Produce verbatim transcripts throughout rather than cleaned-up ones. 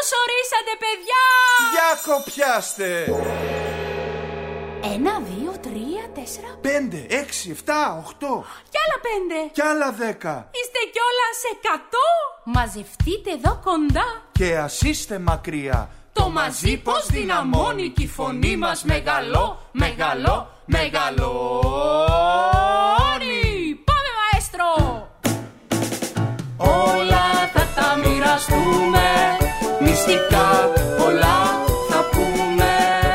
Καλώς ορίσατε, παιδιά! Για κοπιάστε! Ένα, δύο, τρία, τέσσερα... Πέντε, έξι, εφτά, οχτώ... Κι άλλα πέντε... Κι άλλα δέκα... Είστε κιόλας εκατό! Μαζευτείτε εδώ κοντά... Και ας είστε μακριά... Το μαζί πως δυναμώνει κι η φωνή μας μεγαλώ, μεγαλώ, μεγαλώνει. Πάμε, μαέστρο! Όλα θα τα μοιραστούμε, μυστικά πολλά θα πούμε.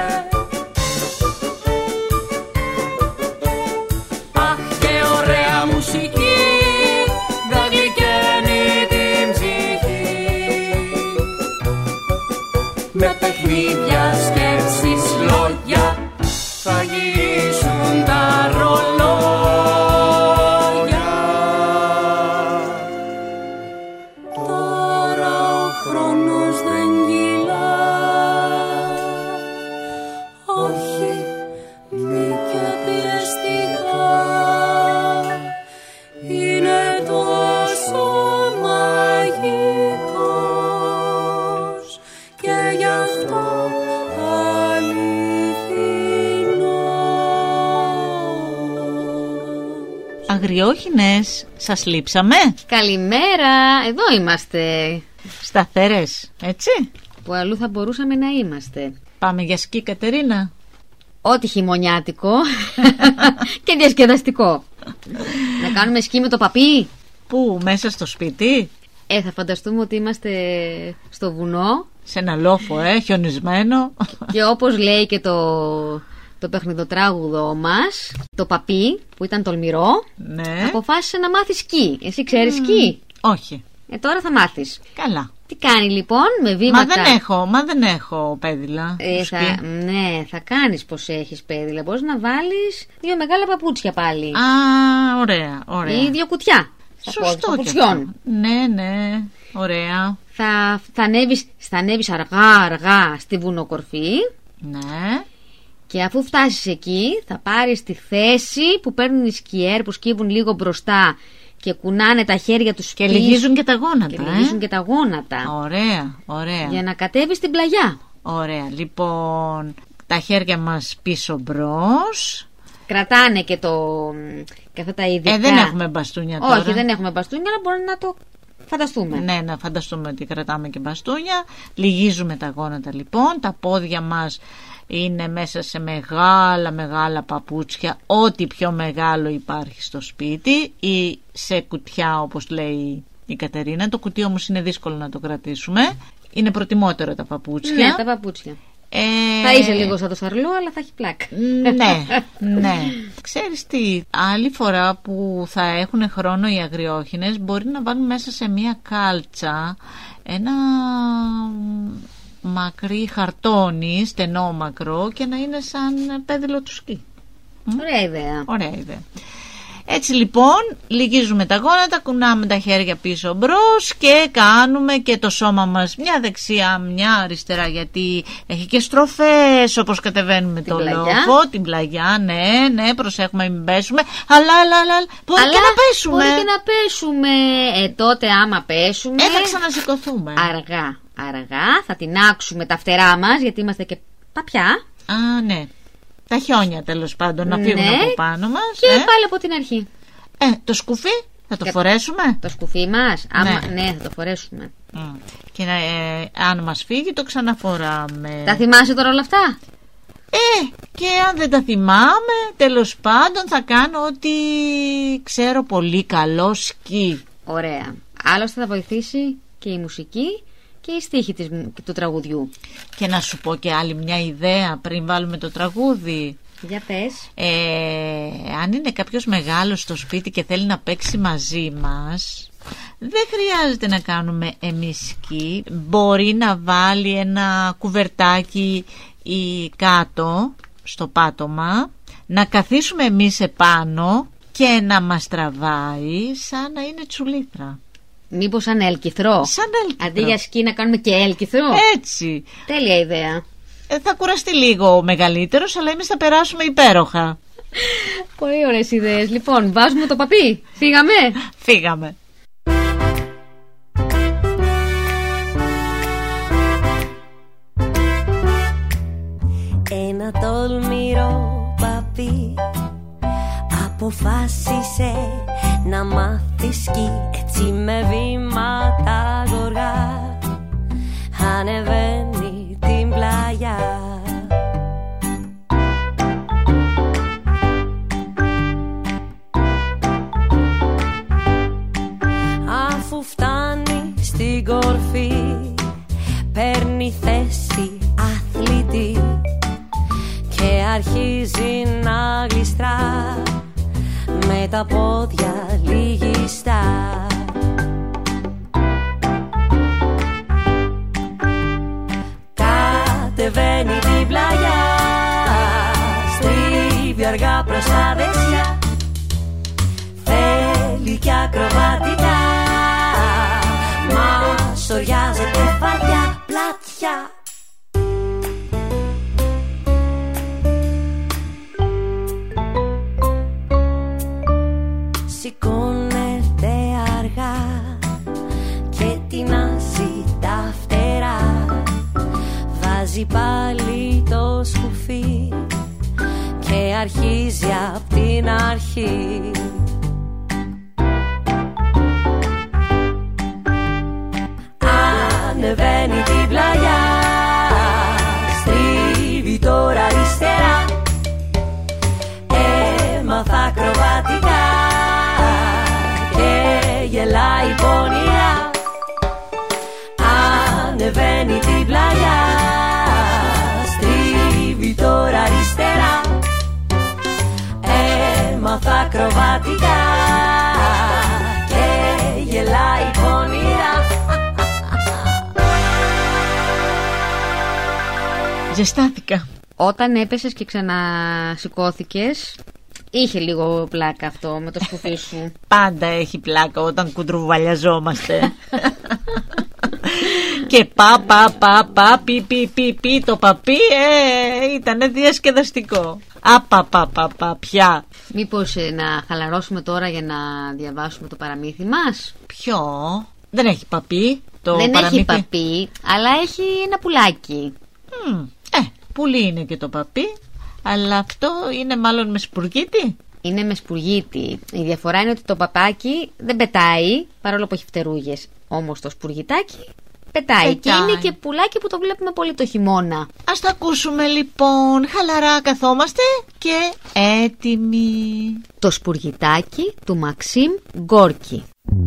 Αχ, και ωραία μουσική, θα γλυκαίνει την ψυχή. Με παιχνίδια, σκέψεις, λόγια θα γυρίσουν τα ρολόγια. Τώρα ο χρόνος δεν κυλά, όχι μη και πιεστικά. Είναι τόσο μαγικός και γι' αυτό Αγριόχινες, σας λείψαμε? Καλημέρα, εδώ είμαστε. Σταθερές, έτσι? Που αλλού θα μπορούσαμε να είμαστε. Πάμε για σκι, Κατερίνα? Ό,τι χειμωνιάτικο και διασκεδαστικό. Να κάνουμε σκι με το παπί. Πού, μέσα στο σπίτι? Ε, θα φανταστούμε ότι είμαστε στο βουνό. Σε ένα λόφο, ε, χιονισμένο. Και όπως λέει και το... το παιχνιδοτράγουδο μας, το παπί που ήταν τολμηρό, ναι, αποφάσισε να μάθει σκι. Εσύ ξέρεις mm, σκι? Όχι. Ε, τώρα θα μάθεις. Καλά. Τι κάνει λοιπόν με βήματα? Μα δεν έχω, μα δεν έχω πέδιλα. Ε, θα, ναι, θα κάνεις πως έχεις πέδιλα. Μπορείς να βάλεις δύο μεγάλα παπούτσια πάλι. Α, ωραία, ωραία. Ή δύο κουτιά. Σωστό παπουτσιών. Ναι, ναι, ωραία. Θα, θα, ανέβεις, θα ανέβεις αργά αργά στη βουνοκορφή. Ναι. Και αφού φτάσεις εκεί θα πάρεις τη θέση που παίρνουν οι σκιέρ που σκύβουν λίγο μπροστά και κουνάνε τα χέρια τους και λυγίζουν και τα γόνατα. Και λυγίζουν ε? και τα γόνατα. Ωραία, ωραία. Για να κατέβεις στην πλαγιά. Ωραία, λοιπόν, τα χέρια μας πίσω μπρος. Κρατάνε και το... και αυτά τα ειδικά. Ε, δεν έχουμε μπαστούνια τώρα. Όχι, δεν έχουμε μπαστούνια, αλλά μπορούμε να το φανταστούμε. Ναι, να φανταστούμε ότι κρατάμε και μπαστούνια. Λυγίζουμε τα γόνατα λοιπόν. Τα πόδια μας είναι μέσα σε μεγάλα μεγάλα παπούτσια, ό,τι πιο μεγάλο υπάρχει στο σπίτι, ή σε κουτιά όπως λέει η Κατερίνα. Το κουτί όμως είναι δύσκολο να το κρατήσουμε. Είναι προτιμότερο τα παπούτσια. Ναι, τα παπούτσια. Ε... Θα είσαι λίγο σαν το σαρλό, αλλά θα έχει πλάκα. Ναι, ναι. Ξέρεις τι, άλλη φορά που θα έχουν χρόνο οι αγριόχινες μπορεί να βάλουν μέσα σε μία κάλτσα ένα μακρύ χαρτόνι, στενό μακρό, και να είναι σαν πέδιλο του σκι. Ωραία ιδέα. Ωραία ιδέα. Έτσι λοιπόν λυγίζουμε τα γόνατα, κουνάμε τα χέρια πίσω μπρος και κάνουμε και το σώμα μας μια δεξιά, μια αριστερά, γιατί έχει και στροφές όπως κατεβαίνουμε την το πλαγιά. Λόφο, την πλαγιά, ναι, ναι, προσέχουμε μην πέσουμε, αλλά, αλλά, αλλά, μπορεί αλλά, και να πέσουμε. Μπορεί και να πέσουμε, ε, τότε άμα πέσουμε ε, θα ξανασηκωθούμε. Αργά, αργά, θα τεινάξουμε τα φτερά μας, γιατί είμαστε και παπιά. Α, ναι. Τα χιόνια τέλος πάντων να φύγουν ναι, από πάνω μας. Και ε. πάλι από την αρχή. Ε, το σκουφί θα το και φορέσουμε. Το σκουφί μας, άμα, ναι. ναι θα το φορέσουμε. Mm. Και ε, αν μας φύγει το ξαναφοράμε. Τα θυμάσαι τώρα όλα αυτά? Ε, και αν δεν τα θυμάμαι, τέλος πάντων θα κάνω ότι ξέρω πολύ καλό σκι. Ωραία. Άλλωστε θα βοηθήσει και η μουσική και η στίχη της, του τραγουδιού. Και να σου πω και άλλη μια ιδέα πριν βάλουμε το τραγούδι. Για πες. ε, Αν είναι κάποιος μεγάλος στο σπίτι και θέλει να παίξει μαζί μας, δεν χρειάζεται να κάνουμε εμείς σκι. Μπορεί να βάλει ένα κουβερτάκι ή κάτω στο πάτωμα, να καθίσουμε εμείς επάνω και να μας τραβάει σαν να είναι τσουλήθρα. Μήπως σαν έλκυθρο? Σαν έλκυθρο. Αντί για σκι να κάνουμε και έλκυθρο. Έτσι. Τέλεια ιδέα. ε, Θα κουραστεί λίγο ο μεγαλύτερος, αλλά εμείς θα περάσουμε υπέροχα. Πολύ ωραίες ιδέες. Λοιπόν, βάζουμε το παπί. Φύγαμε. Φύγαμε. τολμηρό παπί αποφάσισε να μάθει σκι. Έτσι με βήματα γοργά ανεβαίνει την πλάγια. Αφού φτάνει στην κορφή παίρνει θέση αθλητή και αρχίζει να γλιστρά με τα πόδια λυγιστά. Κατεβαίνει την πλαγιά, στρίβει αργά προς τα δεξιά, θέλει κι ακροβατικά, μα σοριάζεται βαριά πλατιά. Σηκώνεται αργά και τεινάζει τα φτερά, βάζει πάλι το σκουφί και αρχίζει απ' την αρχή. Ανεβαίνει την πλαγιά, στρίβει τώρα αριστερά, έμαθα ακροβατικά και γελάει πονηρά. Ανεβαίνει την πλαγιά, στρίβει τώρα αριστερά, έμαθα ακροβατικά και γελάει πονηρά. Ζεστάθηκα. Όταν έπεσες και ξανασηκώθηκες, είχε λίγο πλάκα αυτό με το σκουφί σου. Πάντα έχει πλάκα όταν κουντρουβαλιαζόμαστε. Και πα πα πα πα πι πι πι πι το παπί ε, ήτανε διασκεδαστικό. Απα πα πα πα πια. Μήπως ε, να χαλαρώσουμε τώρα για να διαβάσουμε το παραμύθι μας? Ποιο? Δεν έχει παπί το Δεν παραμύθι. έχει παπί, αλλά έχει ένα πουλάκι. Mm, ε, πουλί είναι και το παπί, αλλά αυτό είναι μάλλον με σπουργίτη. Είναι με σπουργίτη. Η διαφορά είναι ότι το παπάκι δεν πετάει, παρόλο που έχει φτερούγες. Όμως το σπουργιτάκι πετάει. Πετάει. Και είναι και πουλάκι που το βλέπουμε πολύ το χειμώνα. Ας τα ακούσουμε λοιπόν. Χαλαρά καθόμαστε και έτοιμοι. Το σπουργιτάκι του Μαξίμ Γκόρκι.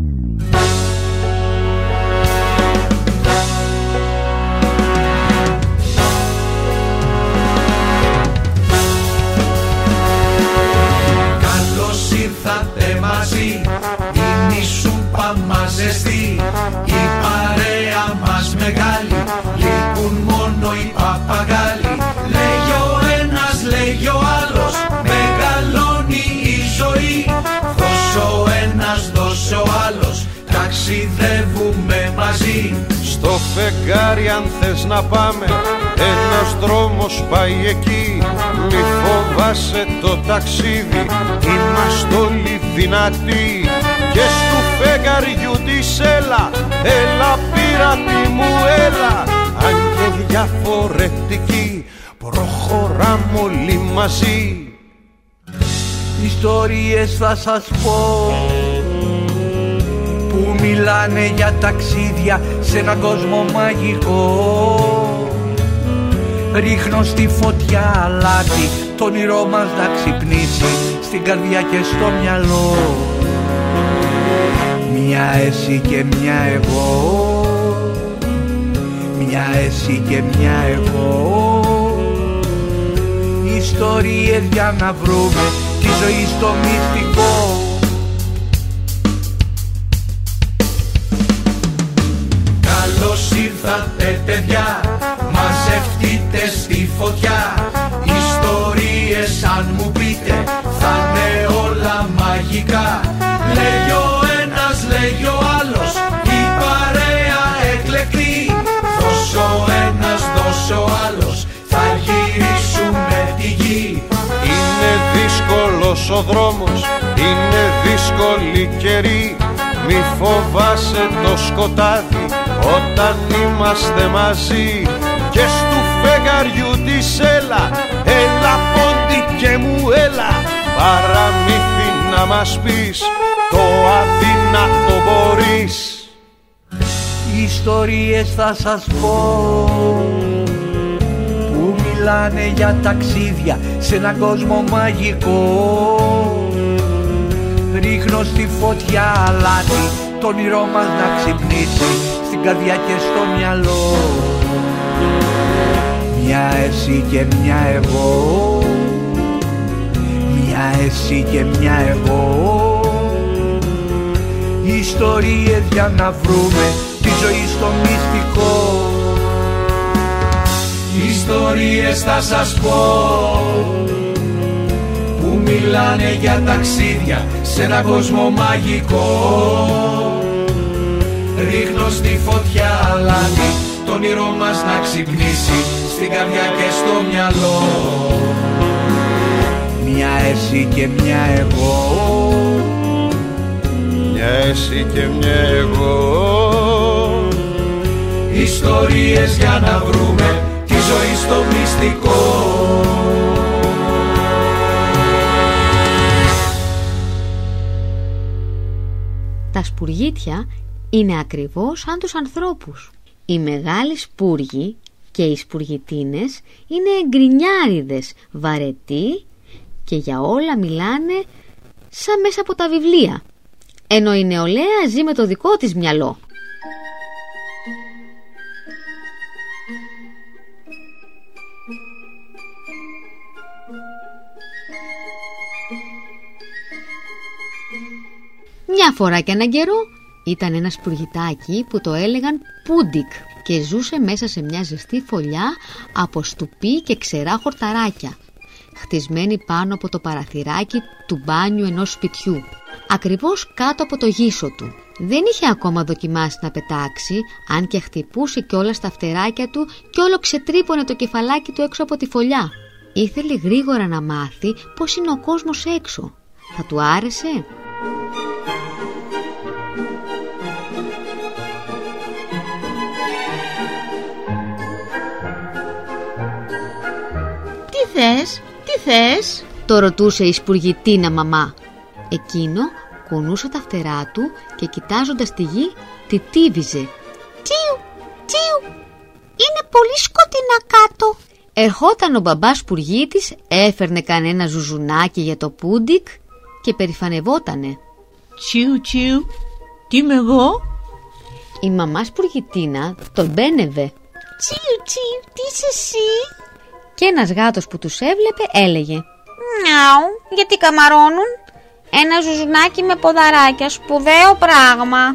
Ήρθατε μαζί, είναι η σούπα μας ζεστή, η παρέα μας μεγάλη, λείπουν μόνο οι παπαγάλοι. Λέγει ο ένας, λέγει ο άλλος, μεγαλώνει η ζωή, δώσε ο ένας, δώσε ο άλλος, ταξιδεύουμε μαζί. Στο φεγγάρι αν θες να πάμε, ένας δρόμος πάει εκεί. Μη φοβάσαι το ταξίδι, είμαστε όλοι δυνατοί. Και στου φεγγαριού της έλα, έλα πειρατή μου έλα. Αν και διαφορετικοί, προχωράμε όλοι μαζί. Ιστορίες θα σας πω που μιλάνε για ταξίδια σε έναν κόσμο μαγικό. Ρίχνω στη φωτιά αλάτι, το όνειρό μας να ξυπνήσει στην καρδιά και στο μυαλό. Μια εσύ και μια εγώ, μια εσύ και μια εγώ. Ιστορίες για να βρούμε τη ζωή στο μυστικό. Καλώς ήρθατε παιδιά, μαζευτείτε στη φωτιά. Ιστορίες αν μου πείτε θα είναι όλα μαγικά. Λέγει ο ένας, λέγει ο άλλος, η παρέα εκλεκτή. Δώσε ο ένας, δώσε ο άλλος, θα γυρίσουμε τη γη. Είναι δύσκολος ο δρόμος, είναι δύσκολη καιρή. Μη φοβάσαι το σκοτάδι όταν είμαστε μαζί. Και στου φεγγαριού φεγγαριού της έλα, έλα ποντίκε μου έλα, παραμύθι να μας πεις, το αδύνατο μπορείς. Ιστορίες θα σας πω που μιλάνε για ταξίδια σε έναν κόσμο μαγικό. Ρίχνω στη φωτιά αλάτι, το όνειρό μας να ξυπνήσει στην καρδιά και στο μυαλό. Μια εσύ και μια εγώ, μια εσύ και μια εγώ. Ιστορίες για να βρούμε τη ζωή στο μυστικό. Ιστορίες θα σας πω που μιλάνε για ταξίδια σε έναν κόσμο μαγικό. Ρίχνω στη φωτιά αλάτι, το όνειρό μας να ξυπνήσει στην καρδιά και στο μυαλό. Μια εσύ και μια εγώ, μια εσύ και μια εγώ. Ιστορίες για να βρούμε τη ζωή στο μυστικό. Τα σπουργίτια είναι ακριβώς σαν τους ανθρώπους. Οι μεγάλοι σπούργοι και οι σπουργιτίνες είναι γκρινιάριδες, βαρετοί και για όλα μιλάνε σαν μέσα από τα βιβλία. Ενώ η νεολαία ζει με το δικό της μυαλό. Μια φορά και έναν καιρό ήταν ένα σπουργιτάκι που το έλεγαν Πούντικ και ζούσε μέσα σε μια ζεστή φωλιά από στουπί και ξερά χορταράκια, χτισμένη πάνω από το παραθυράκι του μπάνιου ενός σπιτιού, ακριβώς κάτω από το γύσο του. Δεν είχε ακόμα δοκιμάσει να πετάξει, αν και χτυπούσε κιόλας τα φτεράκια του κι όλο ξετρύπωνε το κεφαλάκι του έξω από τη φωλιά. Ήθελε γρήγορα να μάθει πώς είναι ο κόσμος έξω. Θα του άρεσε? Τι θες, τι θες? Το ρωτούσε η σπουργιτίνα μαμά. Εκείνο κουνούσε τα φτερά του και κοιτάζοντας τη γη τιτίβιζε. Τσιου, τσιου, είναι πολύ σκοτεινά κάτω. Ερχόταν ο μπαμπάς σπουργίτης, έφερνε κανένα ζουζουνάκι για το Πούντικ και περηφανευότανε. Τσιου, τσιου, τι είμαι εγώ? Η μαμά σπουργιτίνα τον μπένευε. Τσιου, τσιου, τι είσαι εσύ? Και ένας γάτος που τους έβλεπε έλεγε. Μιαου, γιατί καμαρώνουν? Ένα ζουζουνάκι με ποδαράκια, σπουδαίο πράγμα.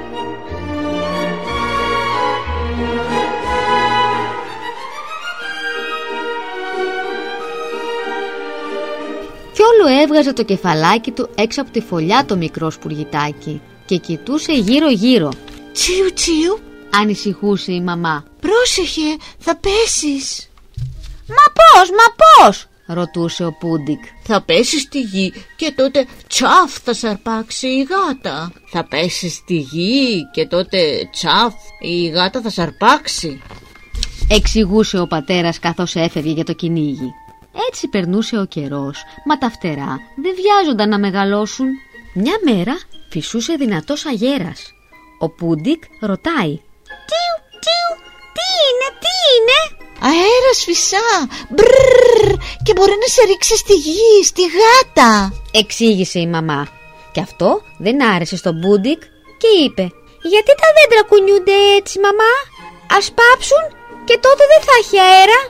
Κι όλο έβγαζε το κεφαλάκι του έξω από τη φωλιά το μικρό σπουργιτάκι και κοιτούσε γύρω γύρω. Τσιου, τσιου, ανησυχούσε η μαμά. Πρόσεχε, θα πέσεις. Μα πώς, μα πώς? ρωτούσε ο Πούντικ. Θα πέσεις στη γη και τότε τσαφ θα σαρπάξει η γάτα. Θα πέσεις στη γη και τότε τσαφ η γάτα θα σαρπάξει, εξηγούσε ο πατέρας καθώς έφευγε για το κυνήγι. Έτσι περνούσε ο καιρός, μα τα φτερά δεν βιάζονταν να μεγαλώσουν. Μια μέρα φυσούσε δυνατός αγέρας. Ο Πούντικ ρωτάει. Τιου, τιου, τι είναι, τι είναι? Αέρας φυσά, μπρρρρ, και μπορεί να σε ρίξει στη γη, στη γάτα, εξήγησε η μαμά. Και αυτό δεν άρεσε στον Πούντικ και είπε. Γιατί τα δέντρα κουνιούνται έτσι, μαμά? Ας πάψουν και τότε δεν θα έχει αέρα.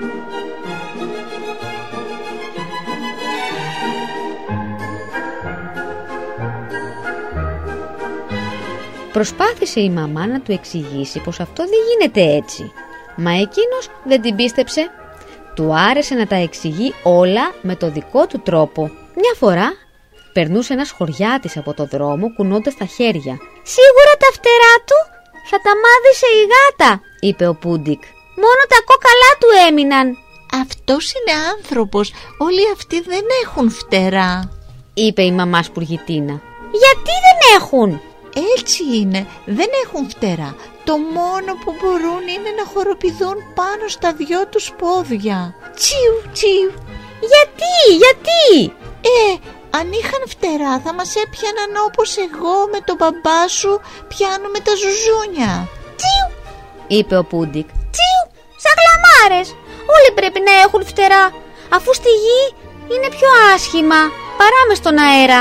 Προσπάθησε η μαμά να του εξηγήσει πως αυτό δεν γίνεται έτσι. Μα εκείνος δεν την πίστεψε. Του άρεσε να τα εξηγεί όλα με το δικό του τρόπο. Μια φορά περνούσε ένας χωριάτης από το δρόμο κουνώντας τα χέρια. Σίγουρα τα φτερά του θα τα μάδισε η γάτα, είπε ο Πούντικ. Μόνο τα κόκαλά του έμειναν. Αυτός είναι άνθρωπος, όλοι αυτοί δεν έχουν φτερά, είπε η μαμά σπουργιτίνα. Γιατί δεν έχουν? Έτσι είναι, δεν έχουν φτερά. το μόνο που μπορούν είναι να χοροπηδούν πάνω στα δυο τους πόδια. Τσιου, τσιου. Γιατί, γιατί? Ε, αν είχαν φτερά θα μας έπιαναν όπως εγώ με τον μπαμπά σου πιάνουμε τα ζουζούνια. Τσιου, είπε ο Πούντικ. Τσιου, σαν γλαμάρες. Όλοι πρέπει να έχουν φτερά, αφού στη γη είναι πιο άσχημα παρά μες στον αέρα.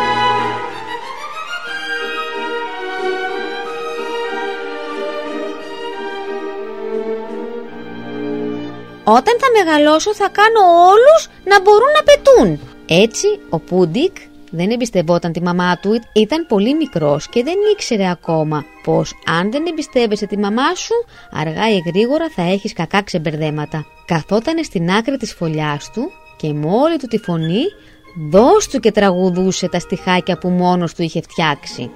Όταν θα μεγαλώσω θα κάνω όλους να μπορούν να πετούν. Έτσι ο Πούντικ δεν εμπιστευόταν τη μαμά του, ήταν πολύ μικρός και δεν ήξερε ακόμα πως αν δεν εμπιστεύεσαι τη μαμά σου, αργά ή γρήγορα θα έχεις κακά ξεμπερδέματα. Καθότανε στην άκρη της φωλιάς του και με όλη του τη φωνή δώσ' του και τραγουδούσε τα στιχάκια που μόνος του είχε φτιάξει.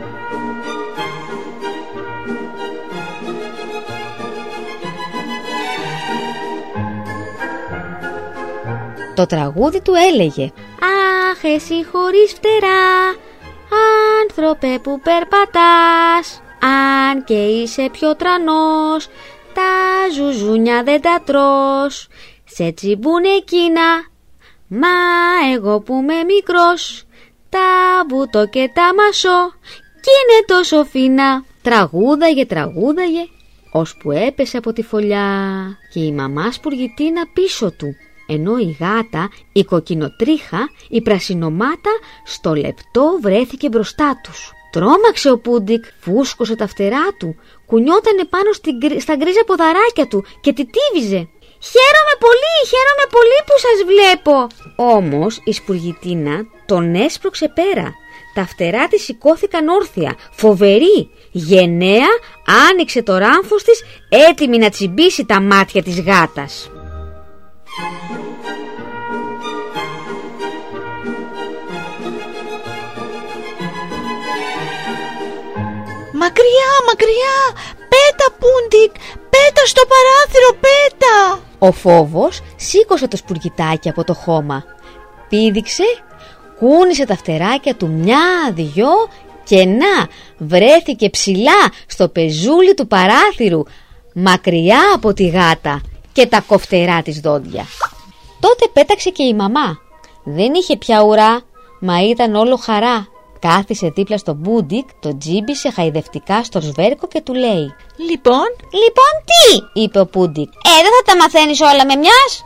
Το τραγούδι του έλεγε: Αχ, εσύ χωρίς φτερά, άνθρωπε που περπατάς, αν και είσαι πιο τρανός, τα ζουζούνια δεν τα τρως. Σε τσιμπούν εκείνα, μα εγώ που είμαι μικρός, τα βουτώ και τα μασώ κι είναι τόσο φίνα. Τραγούδαγε, τραγούδαγε, ώσπου έπεσε από τη φωλιά και η μαμά Σπουργιτίνα πίσω του, ενώ η γάτα, η κοκκινοτρίχα, η πρασινομάτα στο λεπτό βρέθηκε μπροστά τους. Τρόμαξε ο Πούντικ, φούσκωσε τα φτερά του, κουνιότανε πάνω στην, στα γκρίζα ποδαράκια του και τιτίβιζε. Χαίρομαι πολύ, χαίρομαι πολύ που σας βλέπω. Όμως η Σπουργιτίνα τον έσπρωξε πέρα. Τα φτερά της σηκώθηκαν όρθια, φοβερή, γενναία, άνοιξε το ράμφος της, έτοιμη να τσιμπήσει τα μάτια της γάτας. Μακριά, μακριά, πέτα Πούντικ, πέτα στο παράθυρο, πέτα. Ο φόβος σήκωσε το σπουργητάκι από το χώμα, πήδηξε, κούνησε τα φτεράκια του μια, δυο και να, βρέθηκε ψηλά στο πεζούλι του παράθυρου, μακριά από τη γάτα και τα κοφτερά της δόντια. Τότε πέταξε και η μαμά. Δεν είχε πια ουρά, μα ήταν όλο χαρά. Κάθισε δίπλα στον Πούντικ, τον τζίμπησε χαϊδευτικά στο σβέρκο και του λέει: Λοιπόν, λοιπόν τι, είπε ο Πούντικ. Ε, δεν θα τα μαθαίνεις όλα με μιας.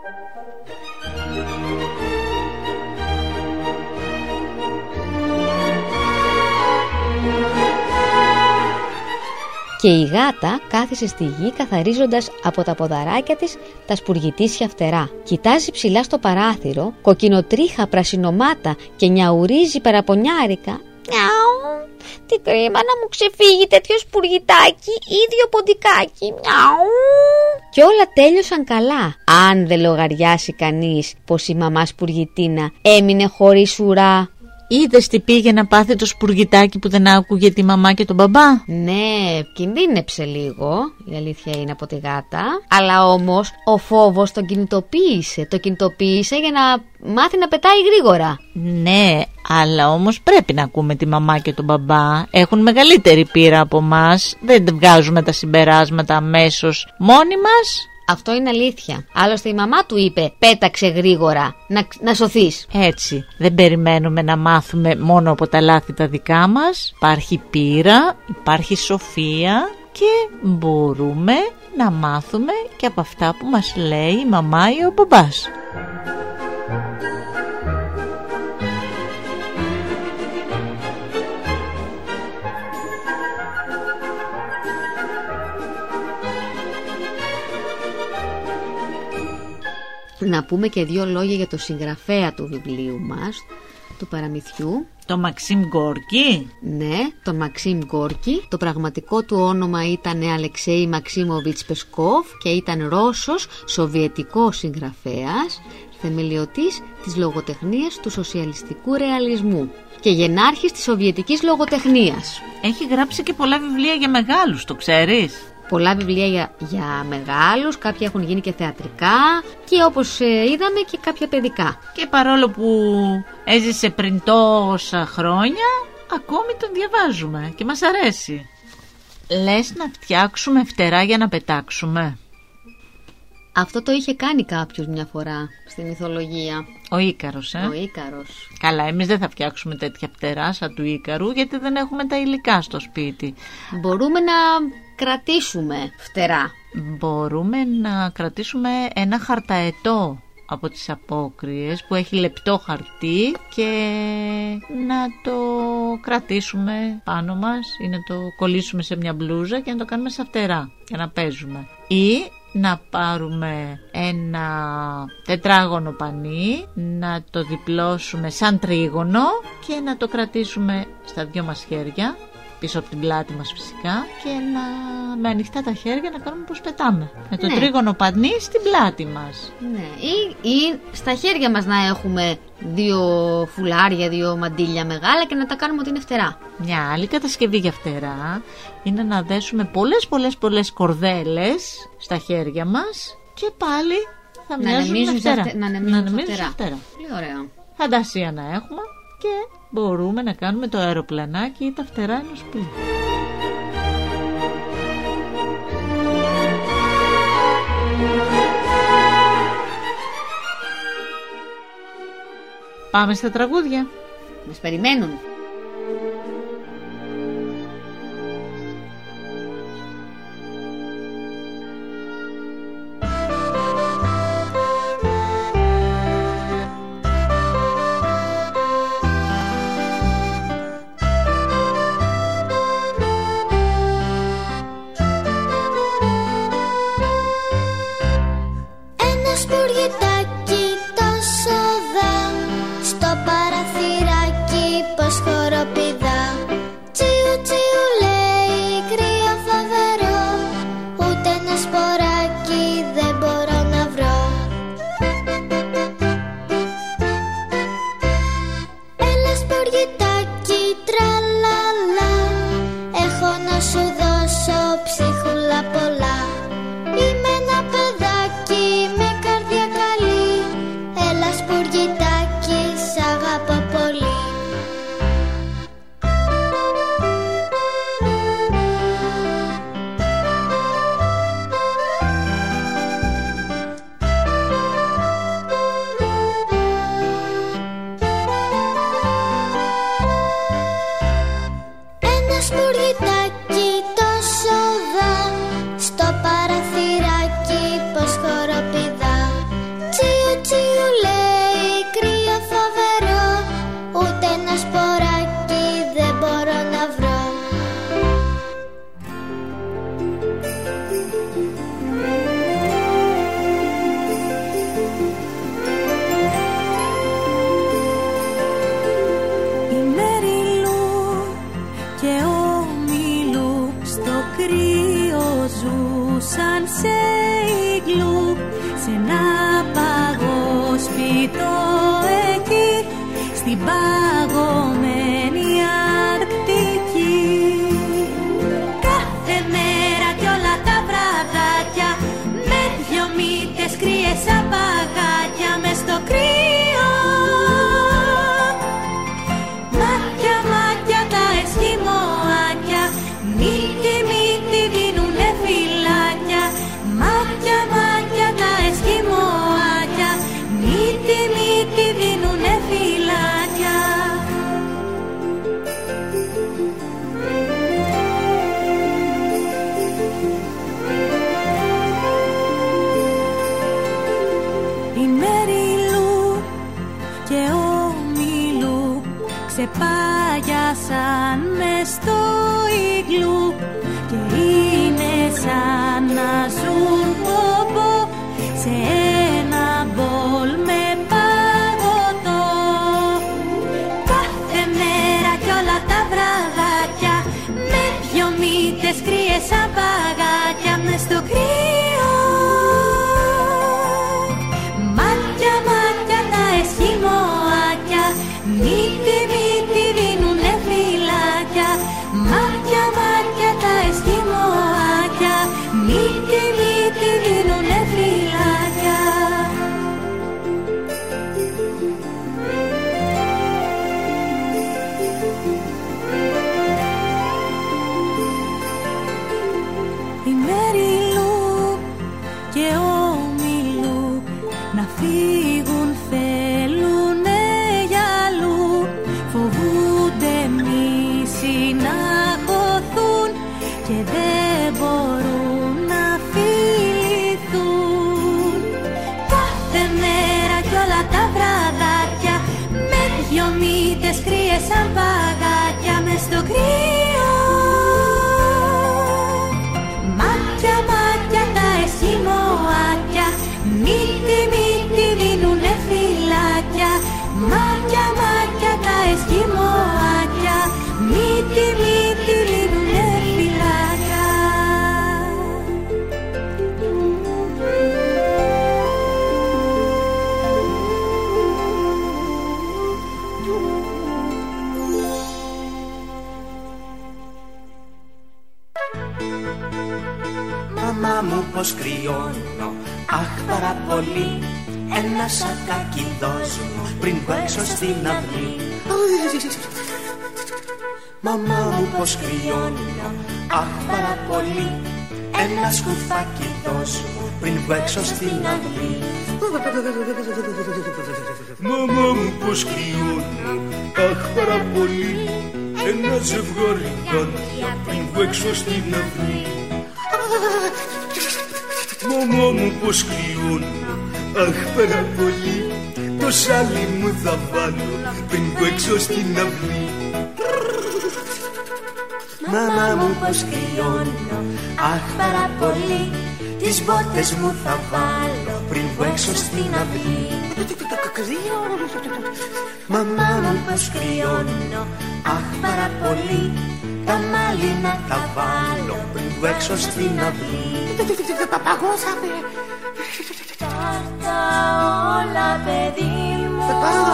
Και η γάτα κάθισε στη γη καθαρίζοντας από τα ποδαράκια της τα σπουργητήσια φτερά. Κοιτάζει ψηλά στο παράθυρο, κοκκινοτρίχα, πρασινομάτα και νιαουρίζει παραπονιάρικα. Μιαου, τι κρίμα να μου ξεφύγει τέτοιο σπουργητάκι, ίδιο ποντικάκι. Μιαου. Και όλα τέλειωσαν καλά, αν δεν λογαριάσει κανείς πως η μαμά Σπουργιτίνα έμεινε χωρίς ουρά. Είδες τι πήγε να πάθει το σπουργητάκι που δεν άκουγε τη μαμά και τον μπαμπά? Ναι, κινδύνεψε λίγο, η αλήθεια είναι, από τη γάτα. Αλλά όμως ο φόβος τον κινητοποίησε. Το κινητοποίησε για να μάθει να πετάει γρήγορα. Ναι, αλλά όμως πρέπει να ακούμε τη μαμά και τον μπαμπά. Έχουν μεγαλύτερη πείρα από μας. Δεν βγάζουμε τα συμπεράσματα αμέσως μόνοι μας. Αυτό είναι αλήθεια. Άλλωστε η μαμά του είπε: πέταξε γρήγορα, να, να σωθείς. Έτσι, δεν περιμένουμε να μάθουμε μόνο από τα λάθη τα δικά μας. Υπάρχει πείρα, υπάρχει σοφία και μπορούμε να μάθουμε και από αυτά που μας λέει η μαμά ή ο μπαμπάς. Να πούμε και δύο λόγια για το συγγραφέα του βιβλίου μας, του παραμυθιού. Το Μαξίμ Γκόρκι. Ναι, το Μαξίμ Γκόρκι. Το πραγματικό του όνομα ήταν Αλεξέη Μαξίμοβιτς Πεσκόφ και ήταν Ρώσος σοβιετικός συγγραφέας, θεμελιωτής της λογοτεχνίας του σοσιαλιστικού ρεαλισμού και γενάρχης της σοβιετικής λογοτεχνίας. Έχει γράψει και πολλά βιβλία για μεγάλους, το ξέρεις? Πολλά βιβλία για, για μεγάλους, κάποια έχουν γίνει και θεατρικά και όπως ε, είδαμε και κάποια παιδικά. Και παρόλο που έζησε πριν τόσα χρόνια, ακόμη τον διαβάζουμε και μας αρέσει. Λες να φτιάξουμε φτερά για να πετάξουμε? Αυτό το είχε κάνει κάποιος μια φορά στη μυθολογία. Ο Ίκαρος, ε? Ο Ίκαρος. Καλά, εμείς δεν θα φτιάξουμε τέτοια φτερά σαν του Ίκαρου, γιατί δεν έχουμε τα υλικά στο σπίτι. Μπορούμε να κρατήσουμε φτερά. Μπορούμε να κρατήσουμε ένα χαρταετό από τις απόκριες που έχει λεπτό χαρτί και να το κρατήσουμε πάνω μας ή να το κολλήσουμε σε μια μπλούζα και να το κάνουμε σαν φτερά για να παίζουμε. Ή να πάρουμε ένα τετράγωνο πανί, να το διπλώσουμε σαν τρίγωνο και να το κρατήσουμε στα δυο μας χέρια, πίσω από την πλάτη μας φυσικά, και να, με ανοιχτά τα χέρια να κάνουμε πως πετάμε. Με το ναι. τρίγωνο πανί στην πλάτη μας. Ναι. Ή, ή στα χέρια μας να έχουμε δύο φουλάρια, δύο μαντίλια μεγάλα και να τα κάνουμε ότι είναι φτερά. Μια άλλη κατασκευή για φτερά είναι να δέσουμε πολλές πολλές πολλές κορδέλες στα χέρια μας και πάλι θα να μοιάζουν φτερά. Φτε, να ανεμίζουν φτερά. φτερά. Πολύ ωραία. Φαντασία να έχουμε και μπορούμε να κάνουμε το αεροπλανάκι ή τα φτερά ενός πλοίου. Πάμε στα τραγούδια. Μας περιμένουν. Ξεπάγιασαν μες στο ίγλου και είναι σαν να ζουν ποπό σε ένα μπολ με παγωτό. Κάθε μέρα κι όλα τα βραδάκια με δυο μύτες κρύες σαν παγάκια μες στο κρύο. Μάτια, μάτια τα εσχημόακια, μύτη, μύτη δίνουνε φυλάκια. Μάτια, μάτια τα εσχημόακια, μύτη. κρύες σαν παγάκια μες στο κρύο. Μάτια, μάτια τα εσκιμωάκια, μύτη, μύτη δίνουνε φυλάκια. Μάτια, μάτια τα εσκιμωάκια, μύτη, μύτη δίνουνε φυλάκια. Μαμά μου πως κρυώνω, αχ πάρα πολύ. Ένα σακάκι δώσ' μου πριν βγω έξω στην αυλή. Μαμά μου πως κρυώνω, αχ πάρα πολύ. Ένα σκουφάκι δώσ' μου πριν βγω έξω στην αυλή. Μαμά μου πως κρυώνω, αχ πάρα πολύ. Ένα ζευγάρι γάντια πριν βγω έξω στην αυλή. Μαμά μου πως κρυώνω, αχ πάρα πολύ. Το σάλι μου θα βάλω πριν βγω έξω στην αυλή. Μαμά μου πως κρυώνω, αχ πάρα πολύ. Τις μπότες μου θα βάλω πριν βγω έξω στην αυλή. Μαμά μου πως κρυώνω, αχ πάρα πολύ. Τα μάλινα θα βάλω πριν βγω έξω στην αυλή. Τάρτα όλα παιδί μου,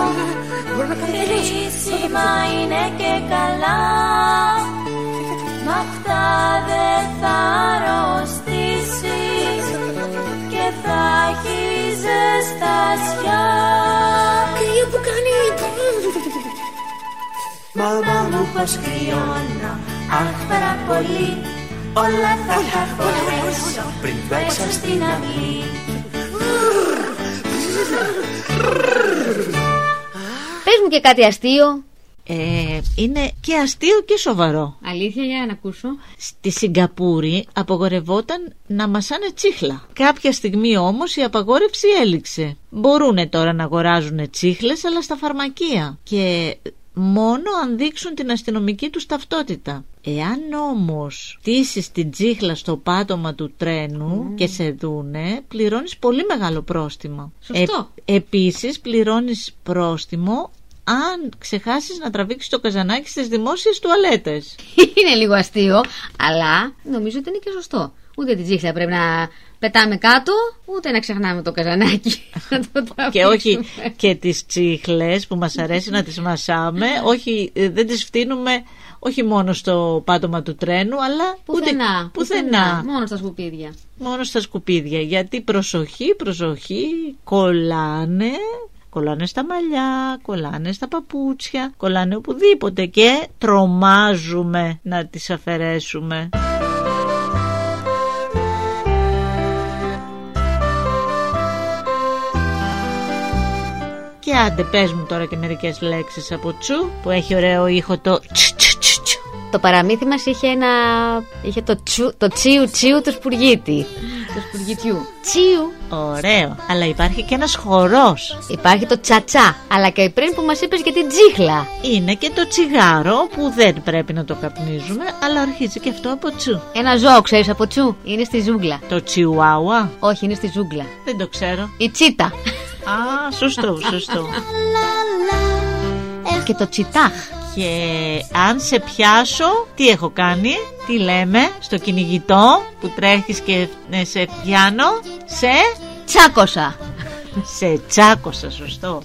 χρήσιμα είναι και καλά. Μ' αυτά δεν θα αρρωστήσεις και θα έχεις ζεστασιά. Κρύο που κάνει. Μαμά μου πως κρυώνω, αχ πάρα πολύ. Όλα θα τα φορέσω πριν βγω έξω στην αυλή. Πες μου και κάτι αστείο. Ε, είναι και αστείο και σοβαρό. Αλήθεια, για να ακούσω. Στη Σιγκαπούρη απογορευόταν να μασάνε τσίχλα. Κάποια στιγμή όμως η απαγόρευση έληξε. Μπορούνε τώρα να αγοράζουν τσίχλες, αλλά στα φαρμακεία. Και μόνο αν δείξουν την αστυνομική τους ταυτότητα. Εάν όμως στήσεις την τσίχλα στο πάτωμα του τρένου mm. και σε δούνε, πληρώνεις πολύ μεγάλο πρόστιμο. Σωστό. Ε, επίσης πληρώνεις πρόστιμο αν ξεχάσεις να τραβήξεις το καζανάκι στις δημόσιες τουαλέτες. Είναι λίγο αστείο, αλλά νομίζω ότι είναι και σωστό. Ούτε την τσίχλα πρέπει να πετάμε κάτω, ούτε να ξεχνάμε το καζανάκι. Και όχι και τις τσίχλες που μας αρέσει να τις μασάμε, όχι, δεν τις φτύνουμε όχι μόνο στο πάτωμα του τρένου, αλλά πουθενά, ούτε, πουθενά. πουθενά. Μόνο στα σκουπίδια. Μόνο στα σκουπίδια, γιατί προσοχή, προσοχή, κολλάνε. Κολλάνε στα μαλλιά, κολλάνε στα παπούτσια, κολλάνε οπουδήποτε και τρομάζουμε να τις αφαιρέσουμε. Και άντε πες μου τώρα και μερικές λέξεις από τσου που έχει ωραίο ήχο το τσου τσου τσου τσου. Το παραμύθι μας είχε ένα... είχε το, τσου... το τσίου τσίου του σπουργίτη. Του σπουργιτιού. Τσίου. Ωραίο. Αλλά υπάρχει και ένας χορός. Υπάρχει το τσατσά. Αλλά και πριν που μας είπες για την τσίχλα. Είναι και το τσιγάρο που δεν πρέπει να το καπνίζουμε, αλλά αρχίζει και αυτό από τσου. Ένα ζώο ξέρεις από τσου. Είναι στη ζούγκλα. Το τσιουάουα. Όχι, είναι στη ζούγκλα. Δεν το ξέρω. Η τσίτα. Α, σωστό, σωστό. Και το τσιτάχ. Και αν σε πιάσω, τι έχω κάνει, τι λέμε στο κυνηγητό που τρέχεις και σε πιάνω, σε τσάκωσα. Σε τσάκωσα, σωστό.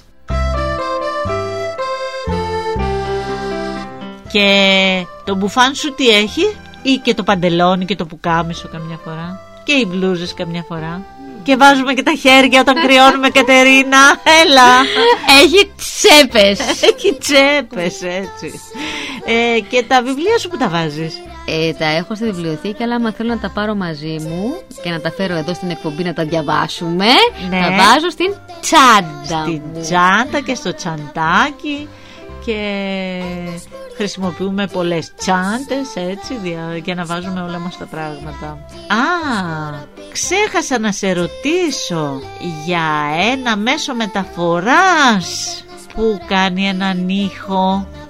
Και το μπουφάν σου τι έχει, ή και το παντελόνι και το πουκάμισο καμιά φορά, και οι μπλούζες καμιά φορά. Και βάζουμε και τα χέρια όταν κρυώνουμε, Κατερίνα. Έλα. Έχει τσέπες. Έχει τσέπες, έτσι. Ε, και τα βιβλία σου που τα βάζεις? Ε, τα έχω στη βιβλιοθήκη, αλλά άμα θέλω να τα πάρω μαζί μου και να τα φέρω εδώ στην εκπομπή να τα διαβάσουμε, ναι, τα βάζω στην τσάντα. Στην τσάντα και στο τσαντάκι. Και χρησιμοποιούμε πολλές τσάντες, έτσι, για να βάζουμε όλα μας τα πράγματα. Α, ξέχασα να σε ρωτήσω για ένα μέσο μεταφοράς που κάνει έναν ήχο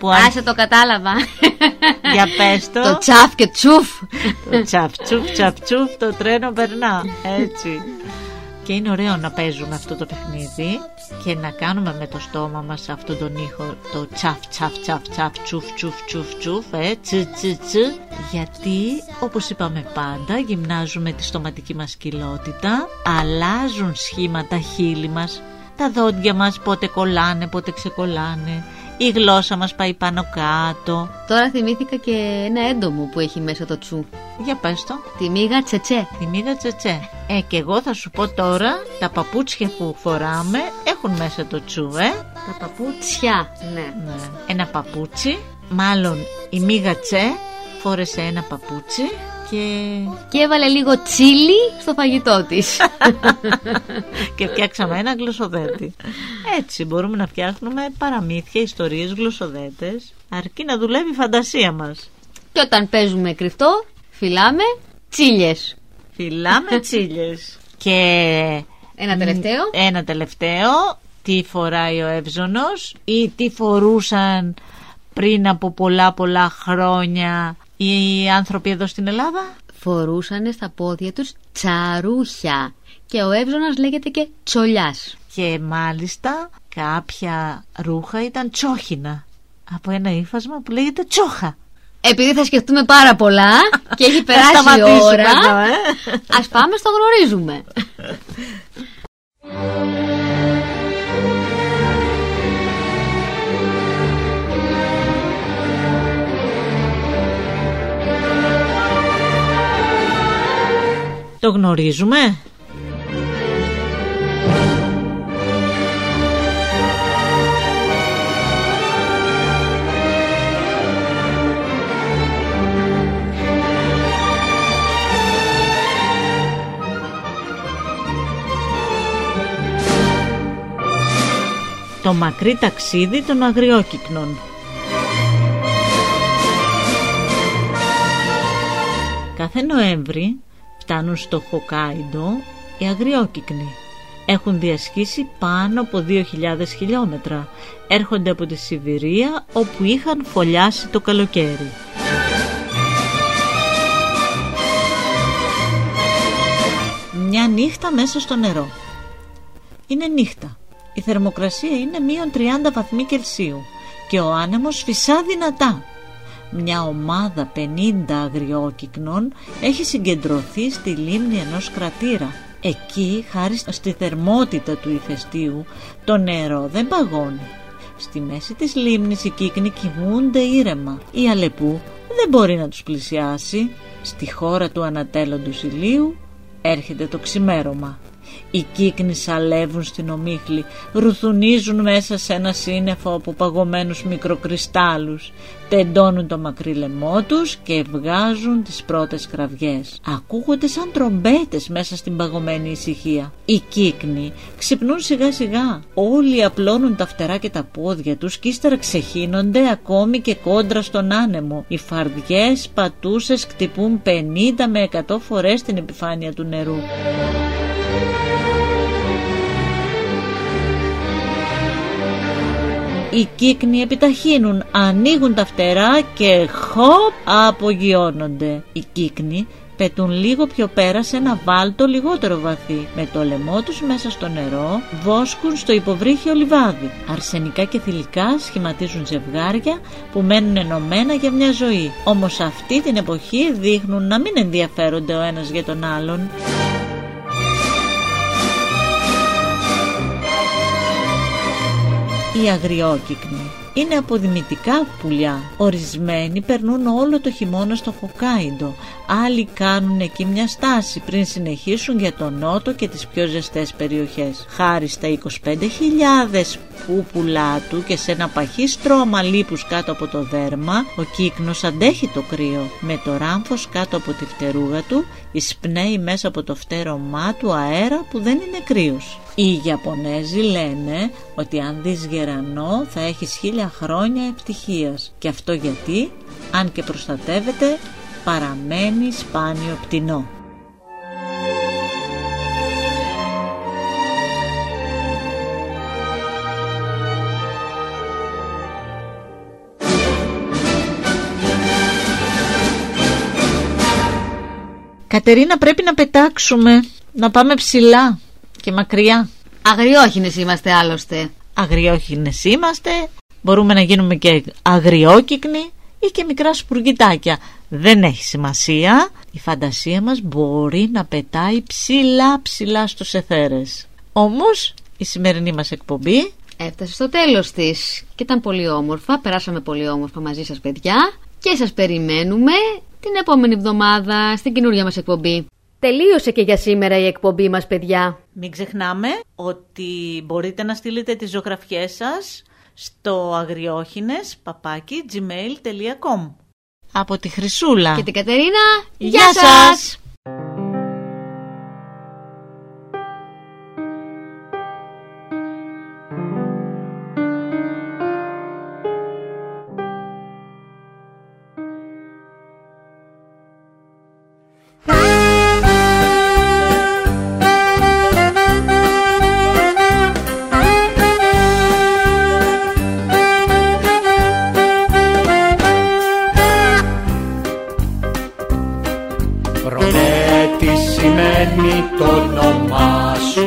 που αν... Άσε το κατάλαβα. Για πες το. Το τσαφ και τσουφ. Το τσαφ τσουφ τσαφ τσουφ, το τρένο περνά. Έτσι. Και είναι ωραίο να παίζουμε αυτό το παιχνίδι και να κάνουμε με το στόμα μας αυτόν τον ήχο, το τσαφ τσαφ τσαφ τσαφ τσουφ τσουφ τσουφ τσουφ, ε, τσι τσι τσι, γιατί όπως είπαμε πάντα γυμνάζουμε τη στοματική μας κοιλότητα, αλλάζουν σχήμα τα χείλη μας, τα δόντια μας πότε κολλάνε, πότε ξεκολλάνε, η γλώσσα μας πάει πάνω κάτω. Τώρα θυμήθηκα και ένα έντομο που έχει μέσα το τσου. Για πες το. Τη μίγα τσετσέ. Τη μίγα τσετσέ. Ε, και εγώ θα σου πω τώρα, τα παπούτσια που φοράμε έχουν μέσα το τσου, ε. Τα παπούτσια, ναι. ναι. Ένα παπούτσι, μάλλον η μίγα τσε φόρεσε ένα παπούτσι και... και έβαλε λίγο τσίλι στο φαγητό της. Και φτιάξαμε ένα γλωσσοδέτη. Έτσι μπορούμε να φτιάχνουμε παραμύθια, ιστορίες, γλωσσοδέτες, αρκεί να δουλεύει η φαντασία μας. Και όταν παίζουμε κρυφτό, φυλάμε τσίλιες. Φυλάμε τσίλιες. Και ένα τελευταίο. Ένα τελευταίο. Τι φοράει ο Εύζωνος ή τι φορούσαν πριν από πολλά πολλά χρόνια οι άνθρωποι εδώ στην Ελλάδα? Φορούσαν στα πόδια τους τσαρούχια και ο Εύζωνας λέγεται και τσολιάς. Και μάλιστα κάποια ρούχα ήταν τσόχινα από ένα ύφασμα που λέγεται τσόχα. Επειδή θα σκεφτούμε πάρα πολλά και έχει περάσει η ώρα, εδώ, ε? Ας πάμε στο γνωρίζουμε. Το γνωρίζουμε. Το μακρύ ταξίδι των αγριόκυκνων. Κάθε Νοέμβρη φτάνουν στο Χοκάιντο οι αγριόκυκνοι. Έχουν διασχίσει πάνω από δύο χιλιάδες χιλιόμετρα. Έρχονται από τη Σιβηρία όπου είχαν φωλιάσει το καλοκαίρι. Μια νύχτα μέσα στο νερό. Είναι νύχτα. Η θερμοκρασία είναι μείον τριάντα βαθμοί Κελσίου και ο άνεμος φυσά δυνατά. Μια ομάδα πενήντα αγριόκυκνων έχει συγκεντρωθεί στη λίμνη ενός κρατήρα. Εκεί, χάρη στη θερμότητα του ηφαιστείου, το νερό δεν παγώνει. Στη μέση της λίμνης οι κύκνοι κοιμούνται ήρεμα. Η Αλεπού δεν μπορεί να τους πλησιάσει. Στη χώρα του ανατέλλοντος ηλίου έρχεται το ξημέρωμα. Οι κύκνοι σαλεύουν στην ομίχλη, ρουθουνίζουν μέσα σε ένα σύννεφο από παγωμένους μικροκρυστάλλους, τεντώνουν το μακρύ λαιμό τους και βγάζουν τις πρώτες κραυγές. Ακούγονται σαν τρομπέτες μέσα στην παγωμένη ησυχία. Οι κύκνοι ξυπνούν σιγά σιγά, όλοι απλώνουν τα φτερά και τα πόδια τους και ύστερα ξεχύνονται ακόμη και κόντρα στον άνεμο. Οι φαρδιές πατούσες χτυπούν πενήντα με εκατό φορές την επιφάνεια του νερού. Οι κύκνοι επιταχύνουν, ανοίγουν τα φτερά και χοπ απογειώνονται. Οι κύκνοι πετούν λίγο πιο πέρα σε ένα βάλτο λιγότερο βαθύ. Με το λαιμό τους μέσα στο νερό βόσκουν στο υποβρύχιο λιβάδι. Αρσενικά και θηλυκά σχηματίζουν ζευγάρια που μένουν ενωμένα για μια ζωή. Όμως αυτή την εποχή δείχνουν να μην ενδιαφέρονται ο ένας για τον άλλον. Οι αγριόκυκνοι είναι αποδημητικά πουλιά. Ορισμένοι περνούν όλο το χειμώνα στο Χοκάιντο. Άλλοι κάνουν εκεί μια στάση πριν συνεχίσουν για τον νότο και τις πιο ζεστές περιοχές. Χάρη στα είκοσι πέντε χιλιάδες πούπουλά του και σε ένα παχύ στρώμα λίπους κάτω από το δέρμα, ο κύκνος αντέχει το κρύο. Με το ράμφος κάτω από τη φτερούγα του εισπνέει μέσα από το φτέρωμά του αέρα που δεν είναι κρύος. Οι Ιαπωνέζοι λένε ότι αν δεις γερανό θα έχεις χίλια χρόνια ευτυχίας. Και αυτό γιατί, αν και προστατεύεται, παραμένει σπάνιο πτηνό. Κατερίνα, πρέπει να πετάξουμε, να πάμε ψηλά και μακριά. Αγριόχινες είμαστε άλλωστε. Αγριόχινες είμαστε, μπορούμε να γίνουμε και αγριόκυκνοι ή και μικρά σπουργητάκια. Δεν έχει σημασία, η φαντασία μας μπορεί να πετάει ψηλά ψηλά στους αιθέρες. Όμως η σημερινή μας εκπομπή έφτασε στο τέλος της και ήταν πολύ όμορφα, περάσαμε πολύ όμορφα μαζί σας παιδιά και σας περιμένουμε την επόμενη εβδομάδα στην καινούργια μας εκπομπή. Τελείωσε και για σήμερα η εκπομπή μας παιδιά. Μην ξεχνάμε ότι μπορείτε να στείλετε τις ζωγραφιές σας στο αγριόχινες παπάκι τζιμέιλ τελεία κομ. Από τη Χρυσούλα και την Κατερίνα, γεια, γεια σας! σας. Το όνομά σου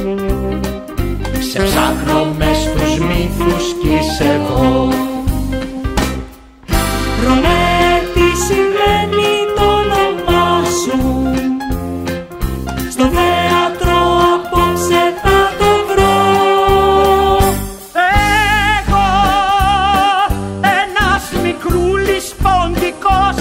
σε ψάχνω μες στους μύθους κι είσαι εδώ. Ρωμέ, τι σημαίνει το όνομά σου, στο θέατρο απόψε θα το βρω. Εγώ, ένας μικρούλης ποντικός,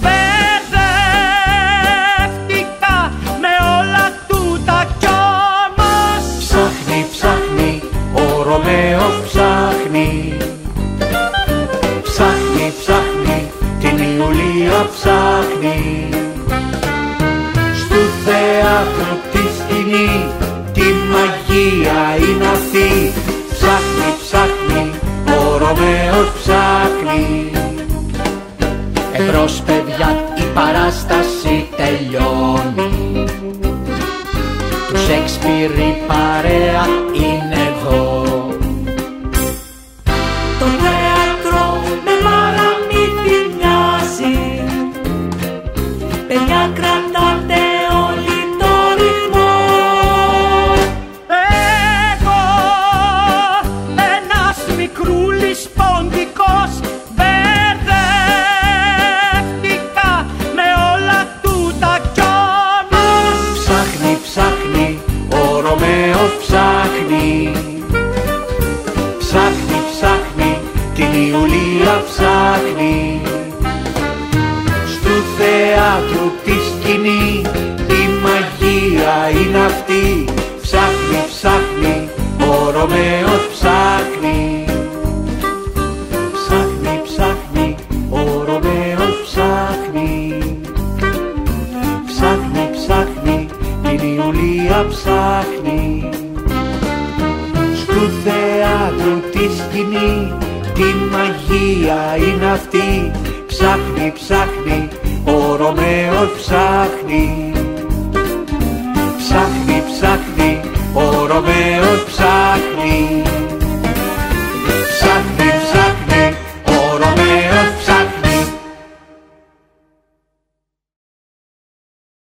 ψάχνει, ψάχνει, την Ιουλία ψάχνει. Στου θέατρου τη σκηνή, τη μαγεία είναι αυτή. Ψάχνει, ψάχνει, ο Ρωμαίος ψάχνει. Εμπρός παιδιά, η παράσταση τελειώνει. Του Σέξπιρ η παρέα είναι εδώ. Το θέατρο με παραμύθι μοιάζει, παιδιά κρατάτε όλοι το ρυθμό. Εγώ, ένας μικρούλης ποντικός, μπερδεύτηκα με όλα τούτα κι όμως. Ψάχνει, ψάχνει, ο Ρωμαίος ψάχνει. Ψάχνει, ψάχνει, την Ιουλία ψάχνει. Στου θέατρου τη σκηνή, η μαγεία είναι αυτή. Ψάχνει, ψάχνει, ο Ρωμαίος ψάχνει. Ψάχνει, ψάχνει, ο Ρωμαίος ψάχνει. Ψάχνει, ψάχνει, την Ιουλία ψάχνει. Του θέατρου τη σκηνή, τη μαγεία είναι αυτή. Ψάχνει, ψάχνει, ο Ρωμαίος ψάχνει. Ψάχνει, ψάχνει, ο Ρωμαίος ψάχνει.